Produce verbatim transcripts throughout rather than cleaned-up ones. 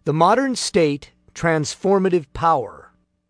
The modern state, transformative power.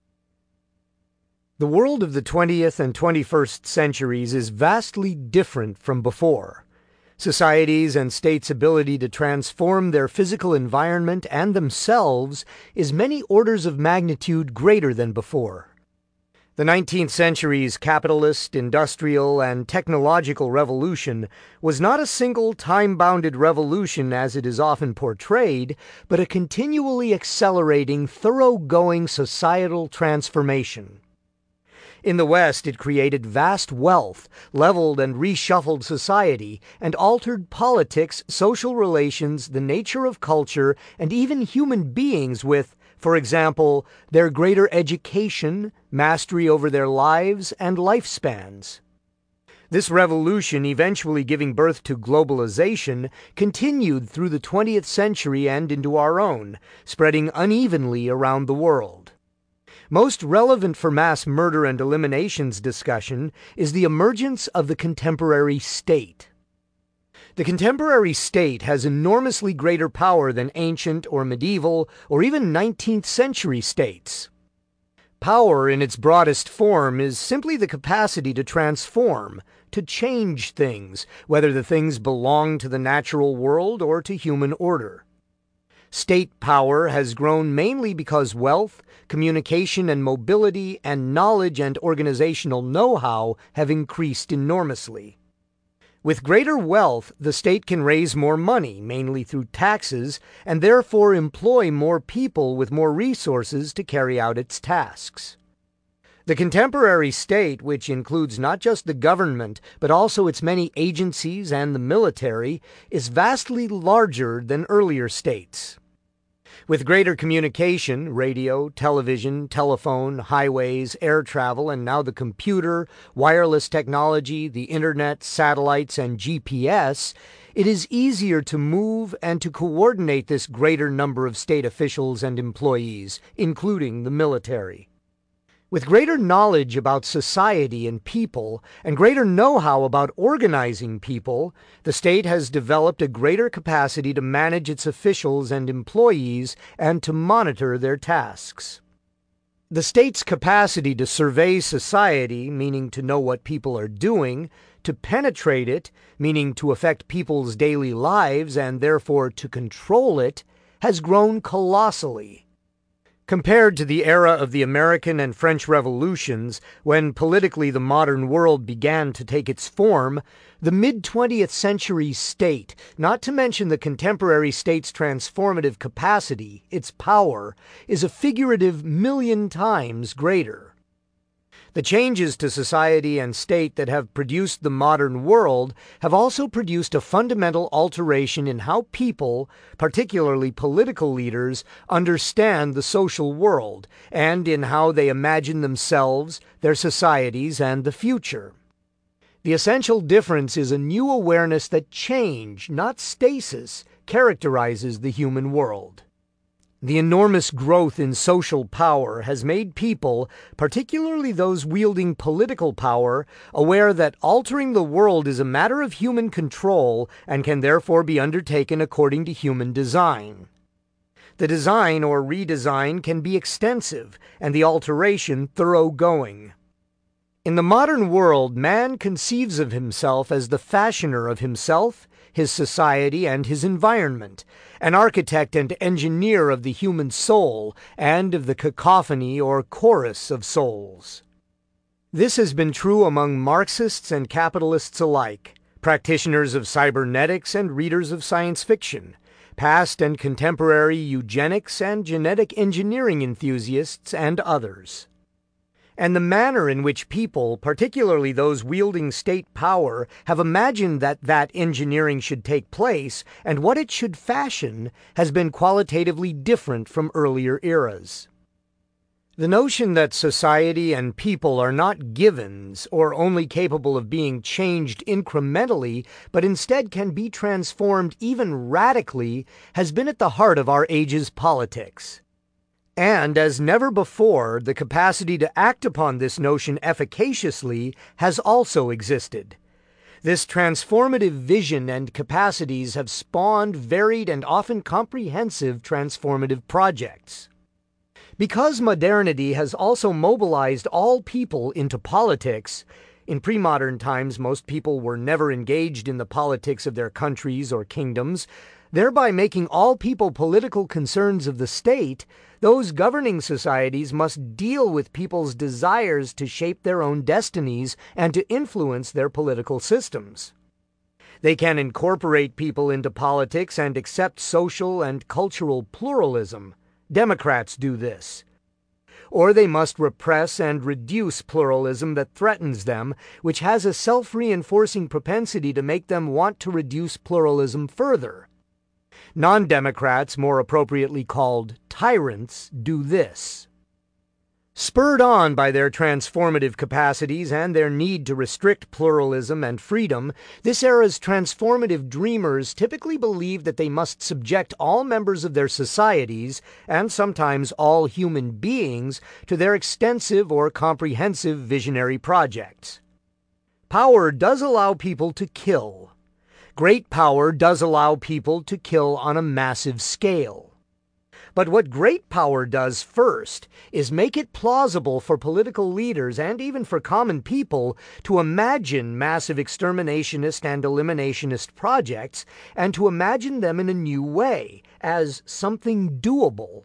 The world of the twentieth and twenty-first centuries is vastly different from before. Societies and states' ability to transform their physical environment and themselves is many orders of magnitude greater than before. The nineteenth century's capitalist, industrial, and technological revolution was not a single time-bounded revolution as it is often portrayed, but a continually accelerating, thoroughgoing societal transformation. In the West, it created vast wealth, leveled and reshuffled society, and altered politics, social relations, the nature of culture, and even human beings with, for example, their greater education, mastery over their lives, and lifespans. This revolution, eventually giving birth to globalization, continued through the twentieth century and into our own, spreading unevenly around the world. Most relevant for mass murder and eliminations discussion is the emergence of the contemporary state. The contemporary state has enormously greater power than ancient or medieval or even nineteenth century states. Power in its broadest form is simply the capacity to transform, to change things, whether the things belong to the natural world or to human order. State power has grown mainly because wealth, communication and mobility, and knowledge and organizational know-how have increased enormously. With greater wealth, the state can raise more money, mainly through taxes, and therefore employ more people with more resources to carry out its tasks. The contemporary state, which includes not just the government, but also its many agencies and the military, is vastly larger than earlier states. With greater communication, radio, television, telephone, highways, air travel, and now the computer, wireless technology, the internet, satellites, and G P S, it is easier to move and to coordinate this greater number of state officials and employees, including the military. With greater knowledge about society and people, and greater know-how about organizing people, the state has developed a greater capacity to manage its officials and employees and to monitor their tasks. The state's capacity to survey society, meaning to know what people are doing, to penetrate it, meaning to affect people's daily lives and therefore to control it, has grown colossally. Compared to the era of the American and French revolutions, when politically the modern world began to take its form, the mid-twentieth century state, not to mention the contemporary state's transformative capacity, its power, is a figurative million times greater. The changes to society and state that have produced the modern world have also produced a fundamental alteration in how people, particularly political leaders, understand the social world, and in how they imagine themselves, their societies, and the future. The essential difference is a new awareness that change, not stasis, characterizes the human world. The enormous growth in social power has made people, particularly those wielding political power, aware that altering the world is a matter of human control and can therefore be undertaken according to human design. The design or redesign can be extensive, and the alteration thoroughgoing. In the modern world, man conceives of himself as the fashioner of himself, his society, and his environment, an architect and engineer of the human soul, and of the cacophony or chorus of souls. This has been true among Marxists and capitalists alike, practitioners of cybernetics and readers of science fiction, past and contemporary eugenics and genetic engineering enthusiasts, and others. And the manner in which people, particularly those wielding state power, have imagined that that engineering should take place and what it should fashion has been qualitatively different from earlier eras. The notion that society and people are not givens or only capable of being changed incrementally, but instead can be transformed even radically, has been at the heart of our age's politics. And, as never before, the capacity to act upon this notion efficaciously has also existed. This transformative vision and capacities have spawned varied and often comprehensive transformative projects. Because modernity has also mobilized all people into politics, in pre-modern times most people were never engaged in the politics of their countries or kingdoms, thereby making all people political concerns of the state, those governing societies must deal with people's desires to shape their own destinies and to influence their political systems. They can incorporate people into politics and accept social and cultural pluralism. Democrats do this. Or they must repress and reduce pluralism that threatens them, which has a self-reinforcing propensity to make them want to reduce pluralism further. Non-democrats, more appropriately called tyrants, do this. Spurred on by their transformative capacities and their need to restrict pluralism and freedom, this era's transformative dreamers typically believe that they must subject all members of their societies, and sometimes all human beings, to their extensive or comprehensive visionary projects. Power does allow people to kill. Great power does allow people to kill on a massive scale. But what great power does first is make it plausible for political leaders and even for common people to imagine massive exterminationist and eliminationist projects and to imagine them in a new way, as something doable.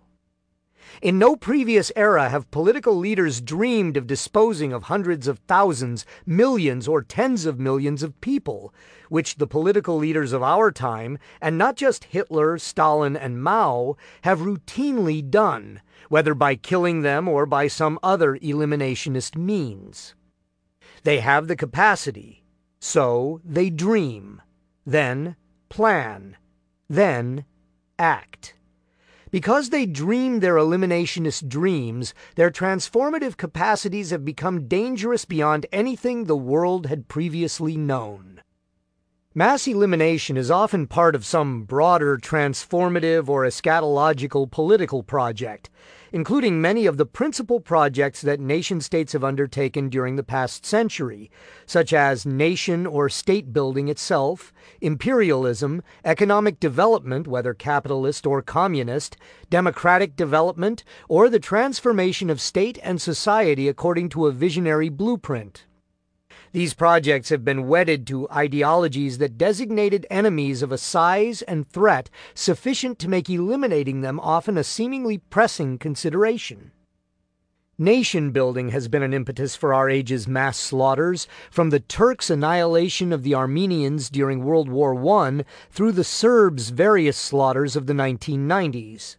In no previous era have political leaders dreamed of disposing of hundreds of thousands, millions, or tens of millions of people, which the political leaders of our time, and not just Hitler, Stalin, and Mao, have routinely done, whether by killing them or by some other eliminationist means. They have the capacity, so they dream, then plan, then act. Because they dream their eliminationist dreams, their transformative capacities have become dangerous beyond anything the world had previously known. Mass elimination is often part of some broader transformative or eschatological political project, including many of the principal projects that nation-states have undertaken during the past century, such as nation or state building itself, imperialism, economic development, whether capitalist or communist, democratic development, or the transformation of state and society according to a visionary blueprint. These projects have been wedded to ideologies that designated enemies of a size and threat sufficient to make eliminating them often a seemingly pressing consideration. Nation building has been an impetus for our age's mass slaughters, from the Turks' annihilation of the Armenians during World War One through the Serbs' various slaughters of the nineteen nineties.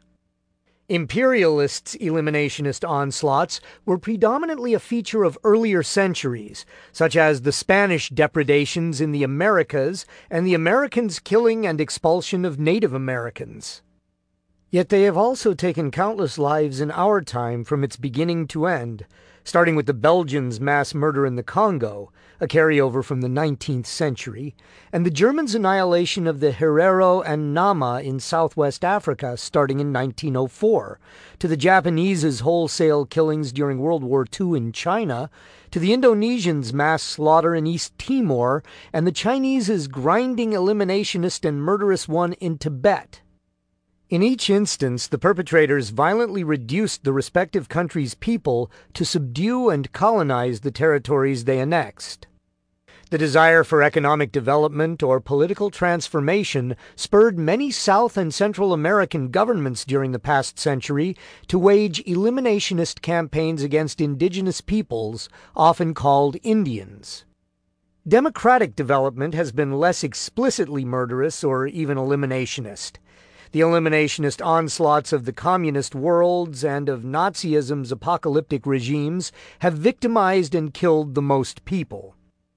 Imperialists' eliminationist onslaughts were predominantly a feature of earlier centuries, such as the Spanish depredations in the Americas and the Americans' killing and expulsion of Native Americans. Yet they have also taken countless lives in our time from its beginning to end, starting with the Belgians' mass murder in the Congo, a carryover from the nineteenth century, and the Germans' annihilation of the Herero and Nama in southwest Africa starting in nineteen oh four, to the Japaneses' wholesale killings during World War Two in China, to the Indonesians' mass slaughter in East Timor, and the Chineses' grinding eliminationist and murderous one in Tibet. In each instance, the perpetrators violently reduced the respective countries' people to subdue and colonize the territories they annexed. The desire for economic development or political transformation spurred many South and Central American governments during the past century to wage eliminationist campaigns against indigenous peoples, often called Indians. Democratic development has been less explicitly murderous or even eliminationist. The eliminationist onslaughts of the communist worlds and of Nazism's apocalyptic regimes have victimized and killed the most people.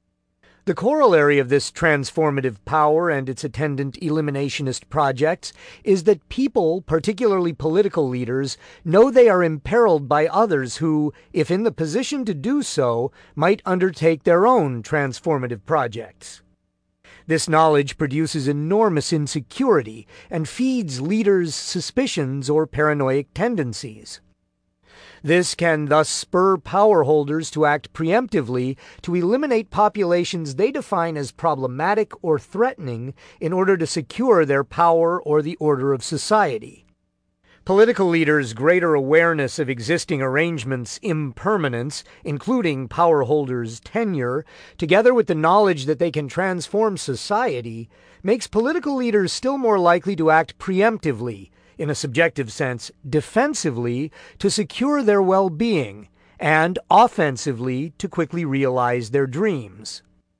The corollary of this transformative power and its attendant eliminationist projects is that people, particularly political leaders, know they are imperiled by others who, if in the position to do so, might undertake their own transformative projects. This knowledge produces enormous insecurity and feeds leaders' suspicions or paranoid tendencies. This can thus spur power holders to act preemptively to eliminate populations they define as problematic or threatening in order to secure their power or the order of society. Political leaders' greater awareness of existing arrangements' impermanence, including power holders' tenure, together with the knowledge that they can transform society, makes political leaders still more likely to act preemptively, in a subjective sense, defensively, to secure their well-being, and offensively to quickly realize their dreams.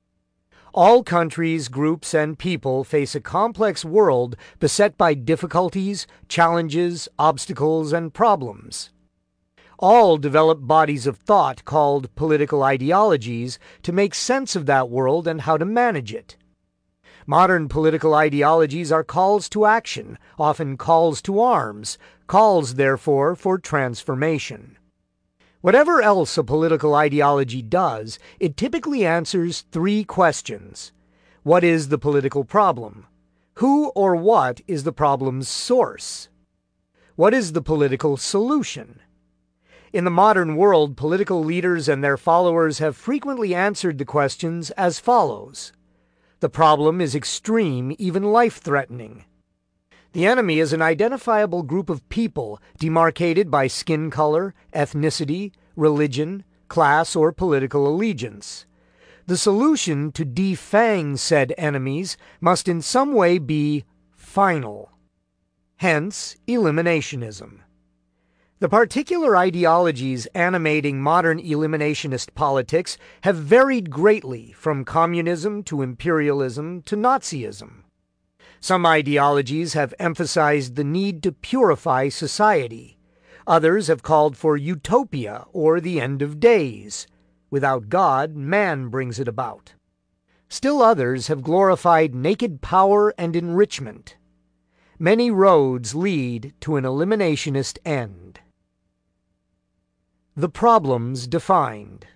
All countries, groups, and people face a complex world beset by difficulties, challenges, obstacles, and problems. All develop bodies of thought called political ideologies to make sense of that world and how to manage it. Modern political ideologies are calls to action, often calls to arms, calls, therefore, for transformation. Whatever else a political ideology does, it typically answers three questions. What is the political problem? Who or what is the problem's source? What is the political solution? In the modern world, political leaders and their followers have frequently answered the questions as follows. The problem is extreme, even life-threatening. The enemy is an identifiable group of people demarcated by skin color, ethnicity, religion, class, or political allegiance. The solution to defang said enemies must in some way be final. Hence, eliminationism. The particular ideologies animating modern eliminationist politics have varied greatly from communism to imperialism to Nazism. Some ideologies have emphasized the need to purify society. Others have called for utopia or the end of days. Without God, man brings it about. Still others have glorified naked power and enrichment. Many roads lead to an eliminationist end. The problems defined.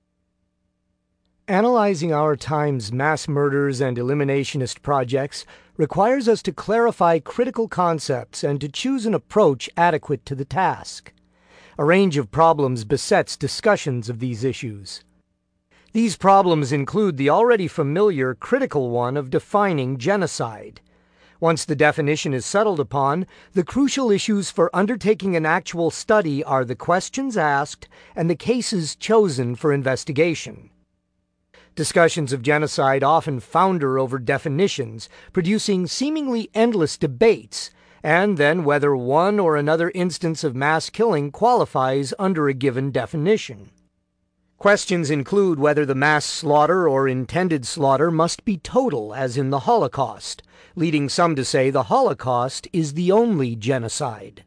Analyzing our time's mass murders and eliminationist projects requires us to clarify critical concepts and to choose an approach adequate to the task. A range of problems besets discussions of these issues. These problems include the already familiar critical one of defining genocide. Once the definition is settled upon, the crucial issues for undertaking an actual study are the questions asked and the cases chosen for investigation. Discussions of genocide often founder over definitions, producing seemingly endless debates, and then whether one or another instance of mass killing qualifies under a given definition. Questions include whether the mass slaughter or intended slaughter must be total, as in the Holocaust, leading some to say the Holocaust is the only genocide.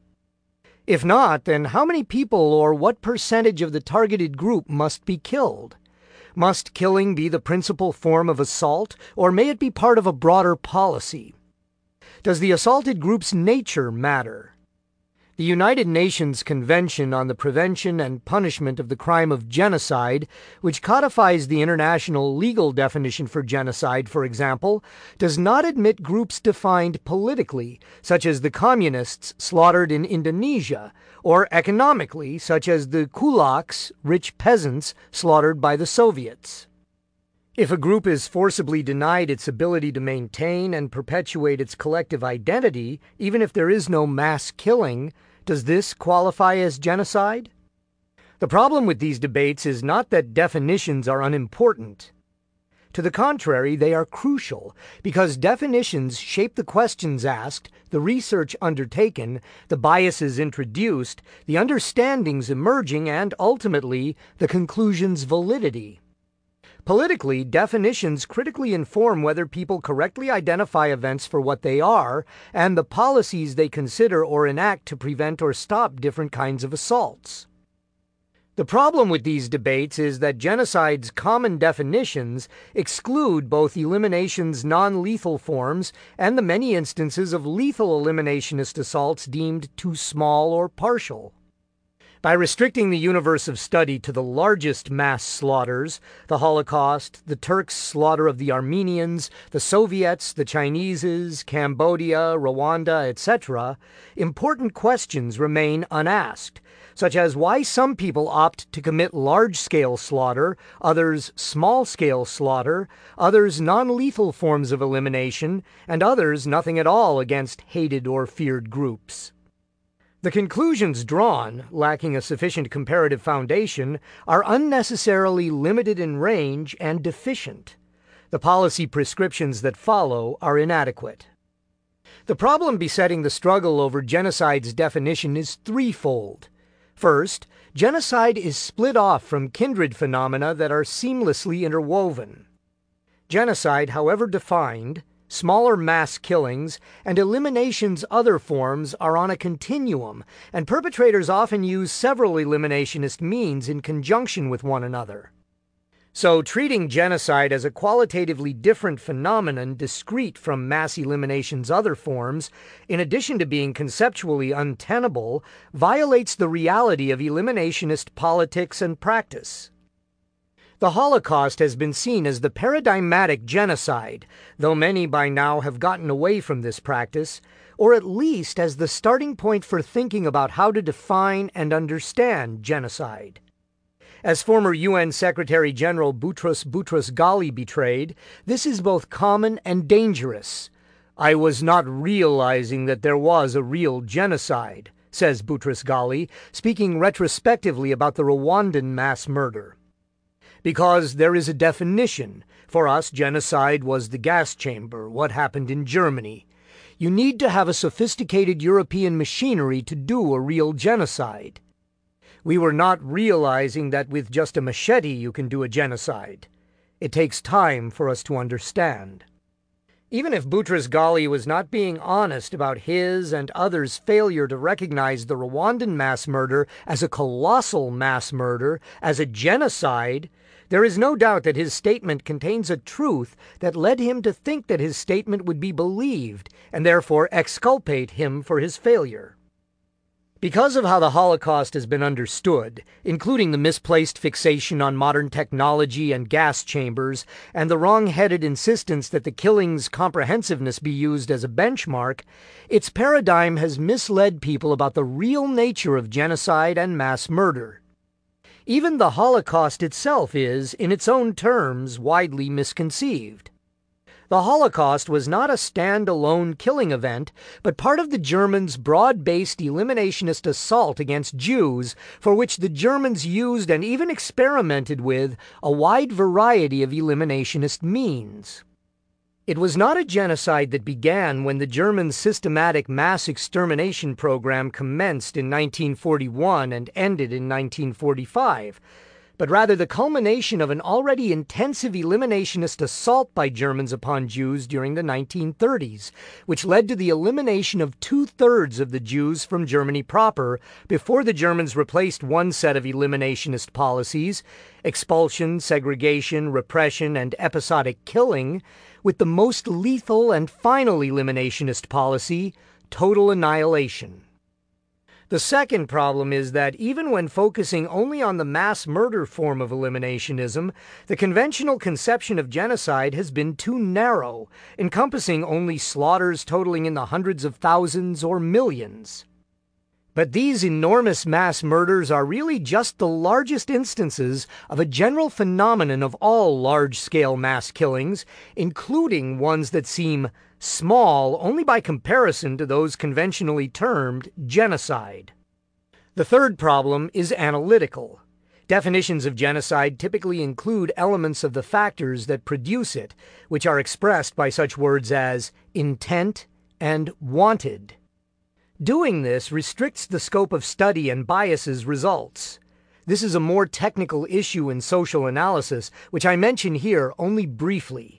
If not, then how many people or what percentage of the targeted group must be killed? Must killing be the principal form of assault, or may it be part of a broader policy? Does the assaulted group's nature matter? The United Nations Convention on the Prevention and Punishment of the Crime of Genocide, which codifies the international legal definition for genocide, for example, does not admit groups defined politically, such as the communists slaughtered in Indonesia, or economically, such as the kulaks, rich peasants, slaughtered by the Soviets. If a group is forcibly denied its ability to maintain and perpetuate its collective identity, even if there is no mass killing, does this qualify as genocide? The problem with these debates is not that definitions are unimportant. To the contrary, they are crucial, because definitions shape the questions asked, the research undertaken, the biases introduced, the understandings emerging, and ultimately, the conclusion's validity. Politically, definitions critically inform whether people correctly identify events for what they are, and the policies they consider or enact to prevent or stop different kinds of assaults. The problem with these debates is that genocide's common definitions exclude both elimination's non-lethal forms and the many instances of lethal eliminationist assaults deemed too small or partial. By restricting the universe of study to the largest mass slaughters, the Holocaust, the Turks' slaughter of the Armenians, the Soviets, the Chinese's, Cambodia, Rwanda, et cetera, important questions remain unasked, such as why some people opt to commit large-scale slaughter, others small-scale slaughter, others non-lethal forms of elimination, and others nothing at all against hated or feared groups. The conclusions drawn, lacking a sufficient comparative foundation, are unnecessarily limited in range and deficient. The policy prescriptions that follow are inadequate. The problem besetting the struggle over genocide's definition is threefold. First, genocide is split off from kindred phenomena that are seamlessly interwoven. Genocide, however defined, smaller mass killings, and elimination's other forms are on a continuum, and perpetrators often use several eliminationist means in conjunction with one another. So, treating genocide as a qualitatively different phenomenon discrete from mass elimination's other forms, in addition to being conceptually untenable, violates the reality of eliminationist politics and practice. The Holocaust has been seen as the paradigmatic genocide, though many by now have gotten away from this practice, or at least as the starting point for thinking about how to define and understand genocide. As former U N Secretary General Boutros Boutros-Ghali betrayed, this is both common and dangerous. "I was not realizing that there was a real genocide," says Boutros-Ghali, speaking retrospectively about the Rwandan mass murder. Because there is a definition. For us, genocide was the gas chamber, what happened in Germany. You need to have a sophisticated European machinery to do a real genocide. We were not realizing that with just a machete you can do a genocide. It takes time for us to understand. Even if Boutros-Ghali was not being honest about his and others' failure to recognize the Rwandan mass murder as a colossal mass murder, as a genocide, there is no doubt that his statement contains a truth that led him to think that his statement would be believed, and therefore exculpate him for his failure. Because of how the Holocaust has been understood, including the misplaced fixation on modern technology and gas chambers, and the wrong-headed insistence that the killing's comprehensiveness be used as a benchmark, its paradigm has misled people about the real nature of genocide and mass murder. Even the Holocaust itself is, in its own terms, widely misconceived. The Holocaust was not a stand-alone killing event, but part of the Germans' broad-based eliminationist assault against Jews, for which the Germans used and even experimented with a wide variety of eliminationist means. It was not a genocide that began when the German systematic mass extermination program commenced in nineteen forty-one and ended in nineteen forty-five, but rather the culmination of an already intensive eliminationist assault by Germans upon Jews during the nineteen thirties, which led to the elimination of two-thirds of the Jews from Germany proper before the Germans replaced one set of eliminationist policies, expulsion, segregation, repression, and episodic killing, with the most lethal and final eliminationist policy, total annihilation. The second problem is that even when focusing only on the mass murder form of eliminationism, the conventional conception of genocide has been too narrow, encompassing only slaughters totaling in the hundreds of thousands or millions. But these enormous mass murders are really just the largest instances of a general phenomenon of all large-scale mass killings, including ones that seem small only by comparison to those conventionally termed genocide. The third problem is analytical. Definitions of genocide typically include elements of the factors that produce it, which are expressed by such words as intent and wanted. Doing this restricts the scope of study and biases results. This is a more technical issue in social analysis, which I mention here only briefly.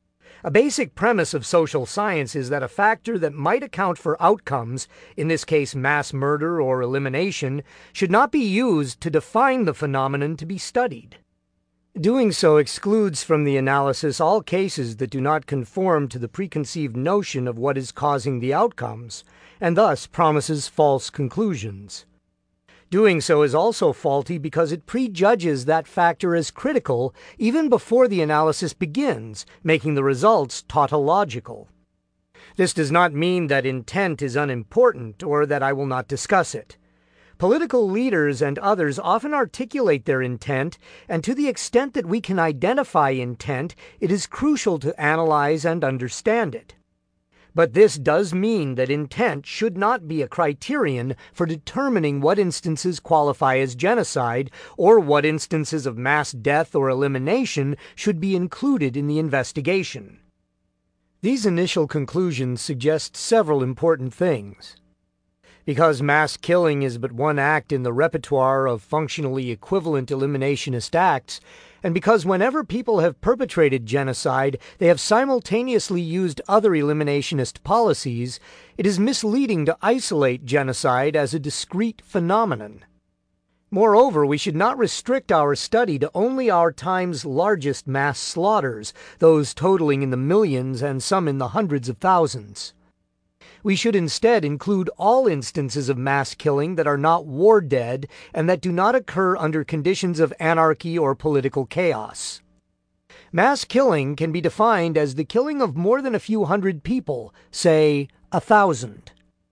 A basic premise of social science is that a factor that might account for outcomes, in this case mass murder or elimination, should not be used to define the phenomenon to be studied. Doing so excludes from the analysis all cases that do not conform to the preconceived notion of what is causing the outcomes, and thus promises false conclusions. Doing so is also faulty because it prejudges that factor as critical even before the analysis begins, making the results tautological. This does not mean that intent is unimportant or that I will not discuss it. Political leaders and others often articulate their intent, and to the extent that we can identify intent, it is crucial to analyze and understand it. But this does mean that intent should not be a criterion for determining what instances qualify as genocide or what instances of mass death or elimination should be included in the investigation. These initial conclusions suggest several important things. Because mass killing is but one act in the repertoire of functionally equivalent eliminationist acts, and because whenever people have perpetrated genocide, they have simultaneously used other eliminationist policies, it is misleading to isolate genocide as a discrete phenomenon. Moreover, we should not restrict our study to only our time's largest mass slaughters, those totaling in the millions and some in the hundreds of thousands. We should instead include all instances of mass killing that are not war dead and that do not occur under conditions of anarchy or political chaos. Mass killing can be defined as the killing of more than a few hundred people, say a thousand.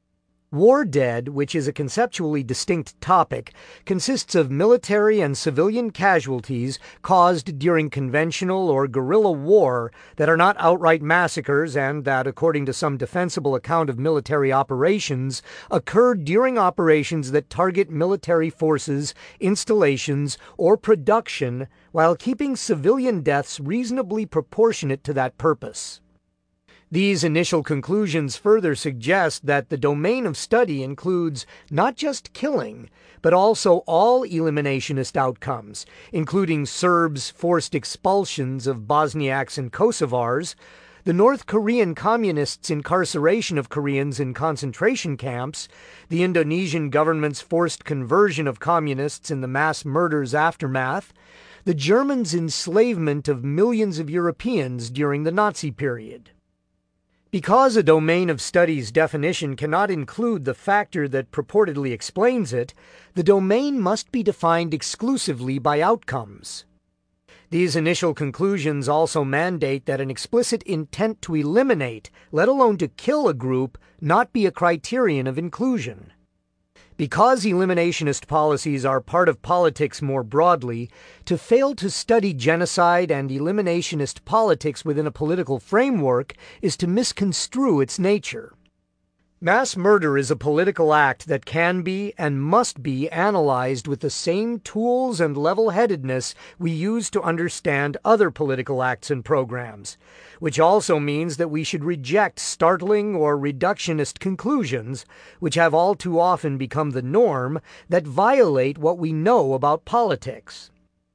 War dead, which is a conceptually distinct topic, consists of military and civilian casualties caused during conventional or guerrilla war that are not outright massacres and that, according to some defensible account of military operations, occurred during operations that target military forces, installations, or production while keeping civilian deaths reasonably proportionate to that purpose. These initial conclusions further suggest that the domain of study includes not just killing, but also all eliminationist outcomes, including Serbs' forced expulsions of Bosniaks and Kosovars, the North Korean Communists' incarceration of Koreans in concentration camps, the Indonesian government's forced conversion of communists in the mass murders' aftermath, the Germans' enslavement of millions of Europeans during the Nazi period. Because a domain of study's definition cannot include the factor that purportedly explains it, the domain must be defined exclusively by outcomes. These initial conclusions also mandate that an explicit intent to eliminate, let alone to kill a group, not be a criterion of inclusion. Because eliminationist policies are part of politics more broadly, to fail to study genocide and eliminationist politics within a political framework is to misconstrue its nature. Mass murder is a political act that can be and must be analyzed with the same tools and level-headedness we use to understand other political acts and programs, which also means that we should reject startling or reductionist conclusions, which have all too often become the norm, that violate what we know about politics.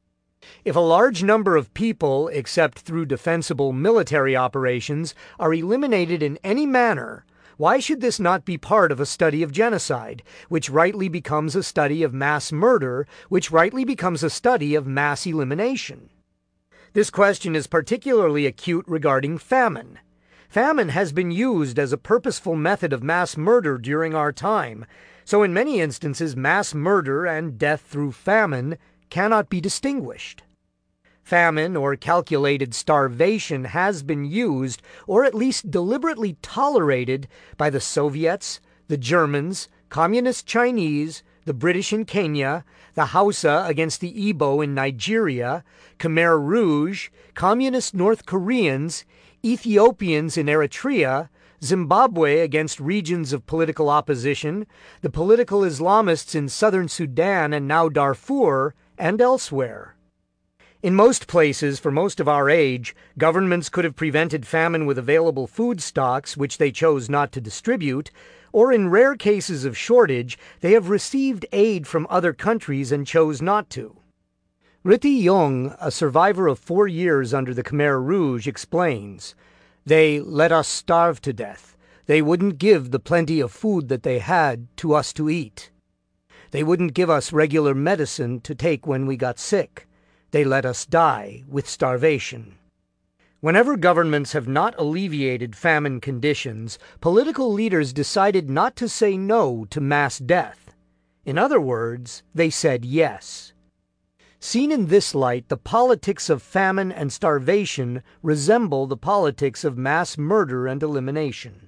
If a large number of people, except through defensible military operations, are eliminated in any manner, why should this not be part of a study of genocide, which rightly becomes a study of mass murder, which rightly becomes a study of mass elimination? This question is particularly acute regarding famine. Famine has been used as a purposeful method of mass murder during our time, so in many instances mass murder and death through famine cannot be distinguished. Famine or calculated starvation has been used, or at least deliberately tolerated, by the Soviets, the Germans, Communist Chinese, the British in Kenya, the Hausa against the Igbo in Nigeria, Khmer Rouge, Communist North Koreans, Ethiopians in Eritrea, Zimbabwe against regions of political opposition, the political Islamists in southern Sudan and now Darfur, and elsewhere. In most places, for most of our age, governments could have prevented famine with available food stocks, which they chose not to distribute, or in rare cases of shortage, they have received aid from other countries and chose not to. Riti Yong, a survivor of four years under the Khmer Rouge, explains, "They let us starve to death. They wouldn't give the plenty of food that they had to us to eat. They wouldn't give us regular medicine to take when we got sick. They let us die with starvation." Whenever governments have not alleviated famine conditions, political leaders decided not to say no to mass death. In other words, they said yes. Seen in this light, the politics of famine and starvation resemble the politics of mass murder and elimination.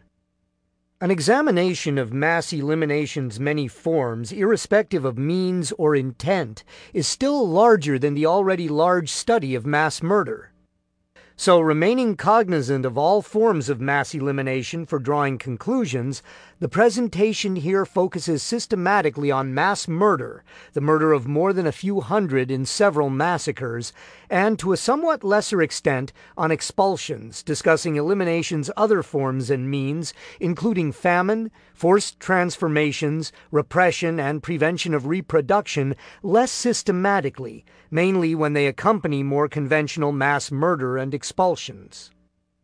An examination of mass elimination's many forms, irrespective of means or intent, is still larger than the already large study of mass murder. So, remaining cognizant of all forms of mass elimination for drawing conclusions, the presentation here focuses systematically on mass murder, the murder of more than a few hundred in several massacres, and to a somewhat lesser extent on expulsions, discussing elimination's other forms and means, including famine, forced transformations, repression, and prevention of reproduction, less systematically, mainly when they accompany more conventional mass murder and expulsions.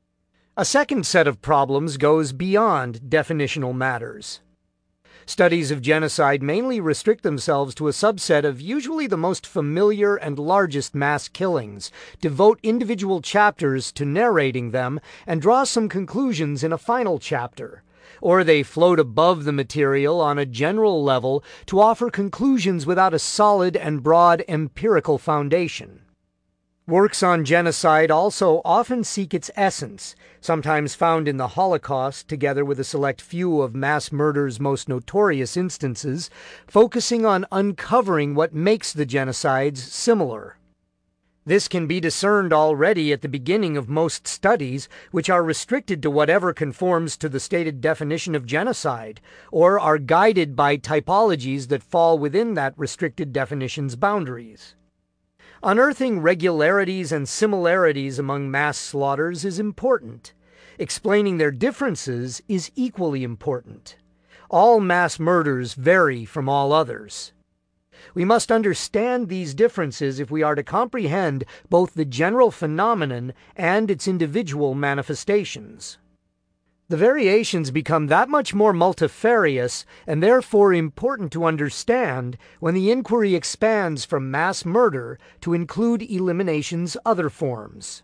A second set of problems goes beyond definitional matters. Studies of genocide mainly restrict themselves to a subset of usually the most familiar and largest mass killings, devote individual chapters to narrating them, and draw some conclusions in a final chapter. Or they float above the material on a general level to offer conclusions without a solid and broad empirical foundation. Works on genocide also often seek its essence, sometimes found in the Holocaust together with a select few of mass murder's most notorious instances, focusing on uncovering what makes the genocides similar. This can be discerned already at the beginning of most studies, which are restricted to whatever conforms to the stated definition of genocide, or are guided by typologies that fall within that restricted definition's boundaries. Unearthing regularities and similarities among mass slaughters is important. Explaining their differences is equally important. All mass murders vary from all others. We must understand these differences if we are to comprehend both the general phenomenon and its individual manifestations. The variations become that much more multifarious and therefore important to understand when the inquiry expands from mass murder to include elimination's other forms.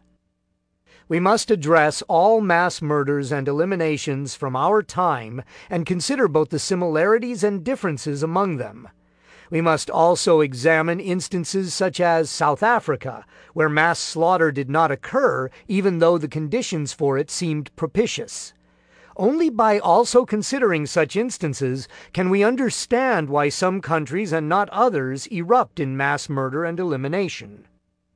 We must address all mass murders and eliminations from our time and consider both the similarities and differences among them. We must also examine instances such as South Africa, where mass slaughter did not occur even though the conditions for it seemed propitious. Only by also considering such instances can we understand why some countries and not others erupt in mass murder and elimination.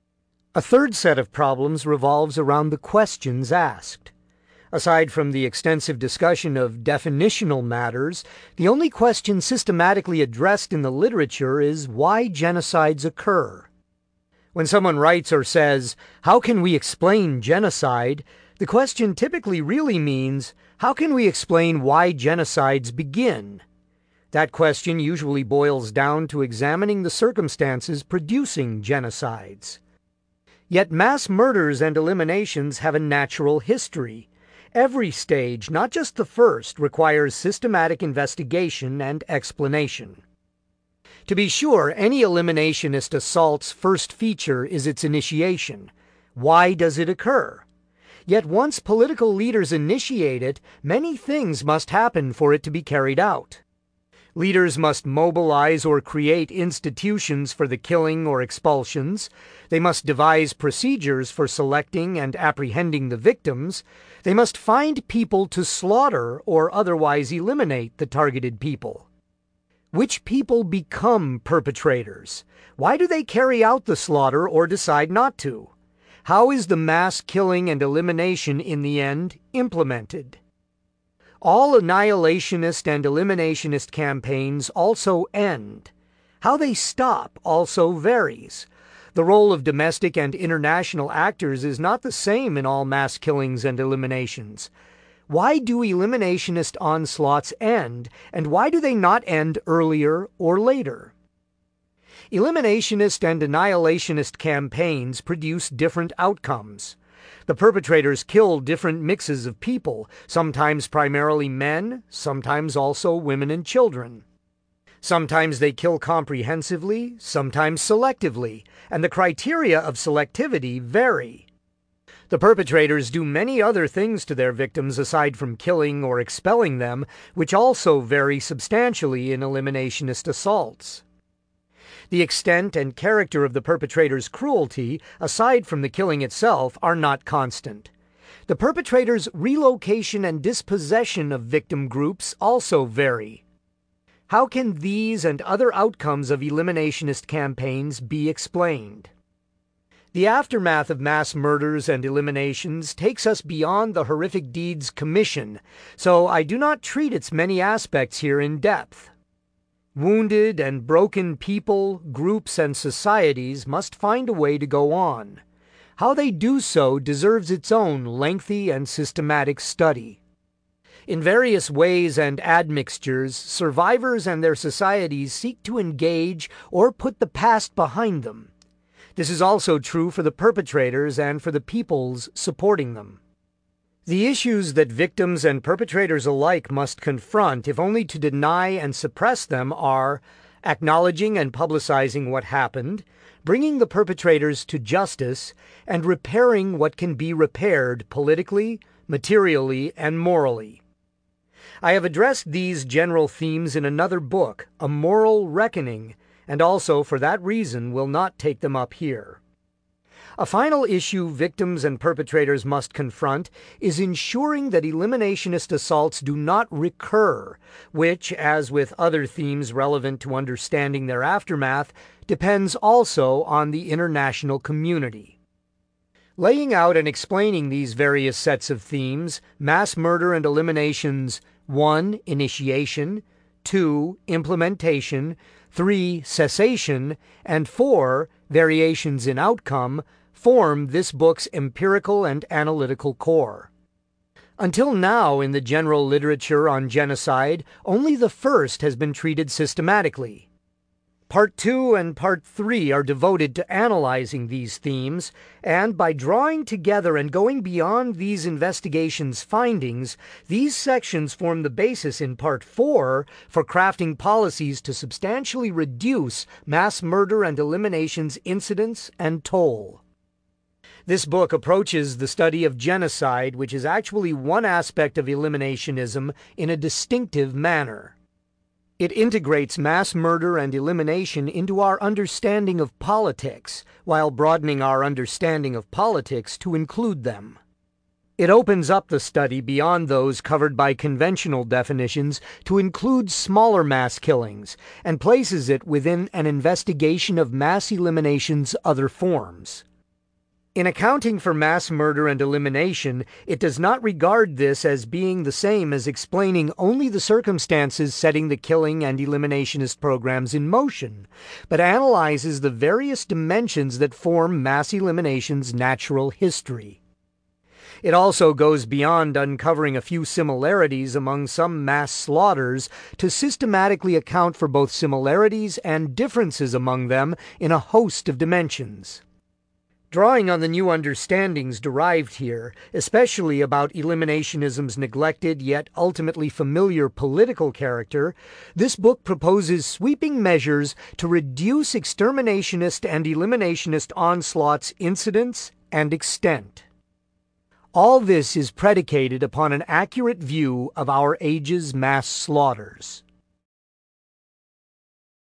A third set of problems revolves around the questions asked. Aside from the extensive discussion of definitional matters, the only question systematically addressed in the literature is why genocides occur. When someone writes or says, "How can we explain genocide?" the question typically really means, how can we explain why genocides begin? That question usually boils down to examining the circumstances producing genocides. Yet mass murders and eliminations have a natural history. Every stage, not just the first, requires systematic investigation and explanation. To be sure, any eliminationist assault's first feature is its initiation. Why does it occur? Yet once political leaders initiate it, many things must happen for it to be carried out. Leaders must mobilize or create institutions for the killing or expulsions. They must devise procedures for selecting and apprehending the victims. They must find people to slaughter or otherwise eliminate the targeted people. Which people become perpetrators? Why do they carry out the slaughter or decide not to? How is the mass killing and elimination in the end implemented? All annihilationist and eliminationist campaigns also end. How they stop also varies. The role of domestic and international actors is not the same in all mass killings and eliminations. Why do eliminationist onslaughts end, and why do they not end earlier or later? Eliminationist and annihilationist campaigns produce different outcomes. The perpetrators kill different mixes of people, sometimes primarily men, sometimes also women and children. Sometimes they kill comprehensively, sometimes selectively, and the criteria of selectivity vary. The perpetrators do many other things to their victims aside from killing or expelling them, which also vary substantially in eliminationist assaults. The extent and character of the perpetrator's cruelty, aside from the killing itself, are not constant. The perpetrator's relocation and dispossession of victim groups also vary. How can these and other outcomes of eliminationist campaigns be explained? The aftermath of mass murders and eliminations takes us beyond the horrific deeds commission, so I do not treat its many aspects here in depth. Wounded and broken people, groups, and societies must find a way to go on. How they do so deserves its own lengthy and systematic study. In various ways and admixtures, survivors and their societies seek to engage or put the past behind them. This is also true for the perpetrators and for the peoples supporting them. The issues that victims and perpetrators alike must confront, if only to deny and suppress them, are acknowledging and publicizing what happened, bringing the perpetrators to justice, and repairing what can be repaired politically, materially, and morally. I have addressed these general themes in another book, A Moral Reckoning, and also for that reason will not take them up here. A final issue victims and perpetrators must confront is ensuring that eliminationist assaults do not recur, which, as with other themes relevant to understanding their aftermath, depends also on the international community. Laying out and explaining these various sets of themes, mass murder and eliminations: one. Initiation, two. Implementation, three. Cessation, and four. Variations in outcome, form this book's empirical and analytical core. Until now, in the general literature on genocide, only the first has been treated systematically. Part two and Part three are devoted to analyzing these themes, and by drawing together and going beyond these investigations' findings, these sections form the basis in Part four for crafting policies to substantially reduce mass murder and eliminations incidence and toll. This book approaches the study of genocide, which is actually one aspect of eliminationism, in a distinctive manner. It integrates mass murder and elimination into our understanding of politics, while broadening our understanding of politics to include them. It opens up the study beyond those covered by conventional definitions to include smaller mass killings, and places it within an investigation of mass elimination's other forms. In accounting for mass murder and elimination, it does not regard this as being the same as explaining only the circumstances setting the killing and eliminationist programs in motion, but analyzes the various dimensions that form mass elimination's natural history. It also goes beyond uncovering a few similarities among some mass slaughters to systematically account for both similarities and differences among them in a host of dimensions. Drawing on the new understandings derived here, especially about eliminationism's neglected yet ultimately familiar political character, this book proposes sweeping measures to reduce exterminationist and eliminationist onslaught's incidence and extent. All this is predicated upon an accurate view of our age's mass slaughters.